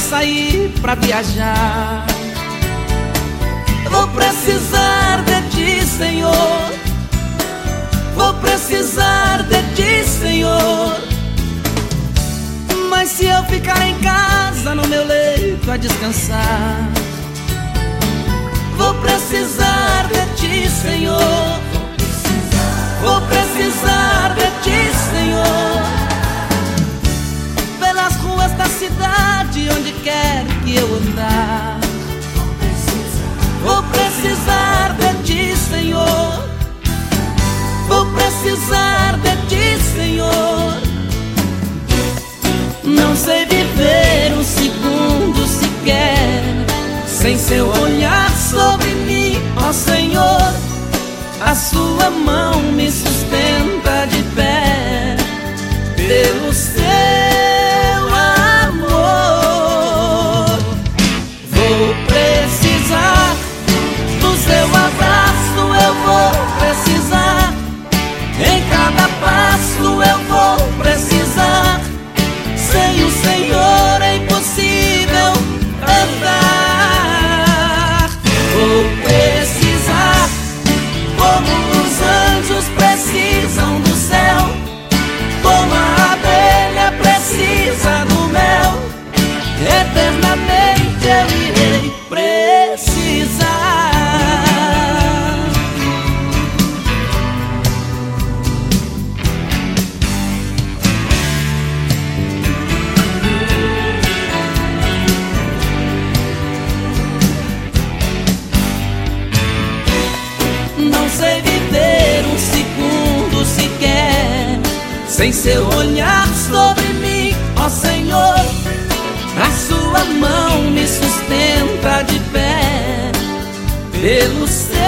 sair pra viajar. Vou precisar de ti, Senhor. Vou precisar de ti, Senhor. Mas se eu ficar em casa, no meu leito a descansar, vou precisar de ti, Senhor. Vou precisar de ti, Senhor. Pelas ruas da cidade, onde quer que eu andar, vou precisar de ti, Senhor. Vou precisar de ti, Senhor. Não sei viver um segundo sequer sem seu olhar sobre mim, ó Senhor. A sua mão me sustenta de pé pelo seu amor. Vou precisar do seu abraço, eu vou precisar. Em cada passo eu vou precisar. Sem o Senhor é impossível andar. Vou precisar, como os anjos precisam do céu, como a abelha precisa do mel. Eternamente eu irei precisar. Não sei viver um segundo sequer sem seu olhar sobre mim, ó Senhor. A sua mão me sustenta de pé pelo seu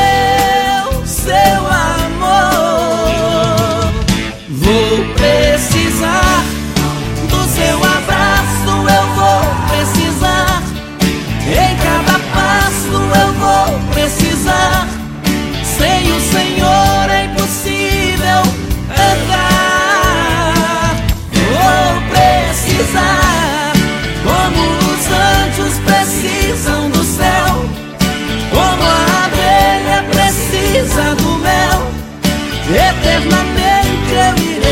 amor. Vou precisar do seu abraço, eu vou precisar. Em cada passo eu vou precisar. Sem o Senhor é impossível andar. Vou precisar, como os anjos precisam do céu, como a abelha precisa do mel. Eternamente eu irei